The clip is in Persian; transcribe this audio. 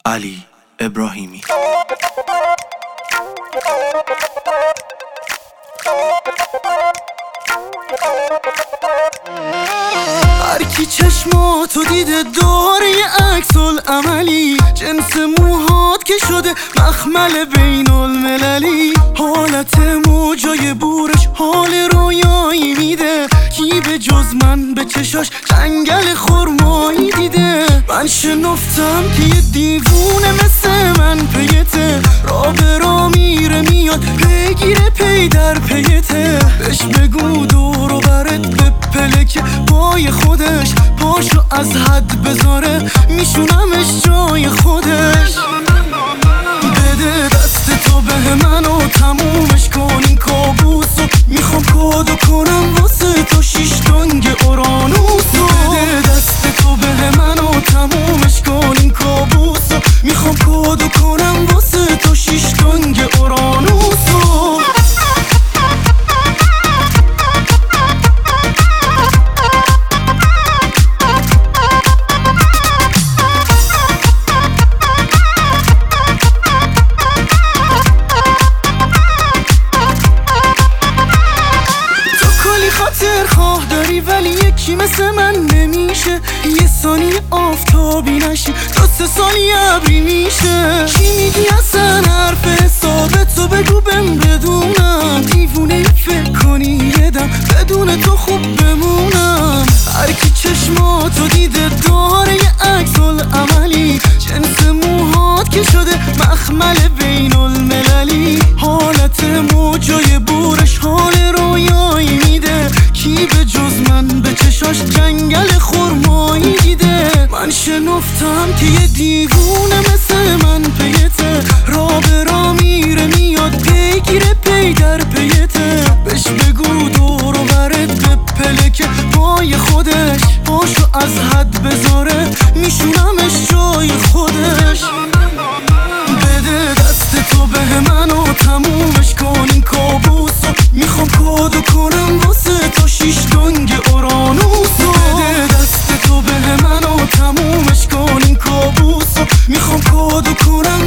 علی ابراهیمی. هر کی چشماتو دیده داره یه عکس العملی، جنس موهات که شده مخمل بین المللی، حالت موجای بورش حال رویایی میده، کی به جز من به چشاش جنگل خرمایی دیده. من شنفتم که یه دیوونه مثل من پیته، را به را میره میاد پیگیره پی در پیته، بهش بگو دور و برت بپلکه پای خودش، پاشو از حد بذاره میشونمش جای خودش. بده دست تو به من و تمومش کن این کابوسو، میخوام کادو کنم واسه تو 6 تنگ اورانوسو. بده دست تو به من و تمومش کن این کابوسو، میخوام کادو کنم واسه تو 6 تنگ اورانوسو. خاطر خواه داری ولی یکی مثل من نمیشه، یه ثانیه آفتابی نشی تا 3 سالی ابری میشه. چی میگی اصلا حرف حساب تو بگو بهم بدونم، دیوونه فکر کنی یه دم بدون تو خوب بمونم. هر کی چشماتو دیده داره یه عکس العملی، جنس موهات که شده مخمل بین المللی، حالت موجای بورش حال رویایی میده، کی به جز من به چشاش جنگل خرمایی دیده. من شنفتم که یه دیوونه مثل من پیته، را به را میره میاد پیگیره پی در پیته، بهش بگو دور و برت بپلکه پای خودش، پاشو از حد بذاره میشونمش جای خودش. بده دست تو به من و تمومش کن این کابوسو، میخوام کادو کنم واسه تو 6 تنگ اورانوسو. بده دست تو به من و تمومش کن این کابوسو، میخوام کادو کنم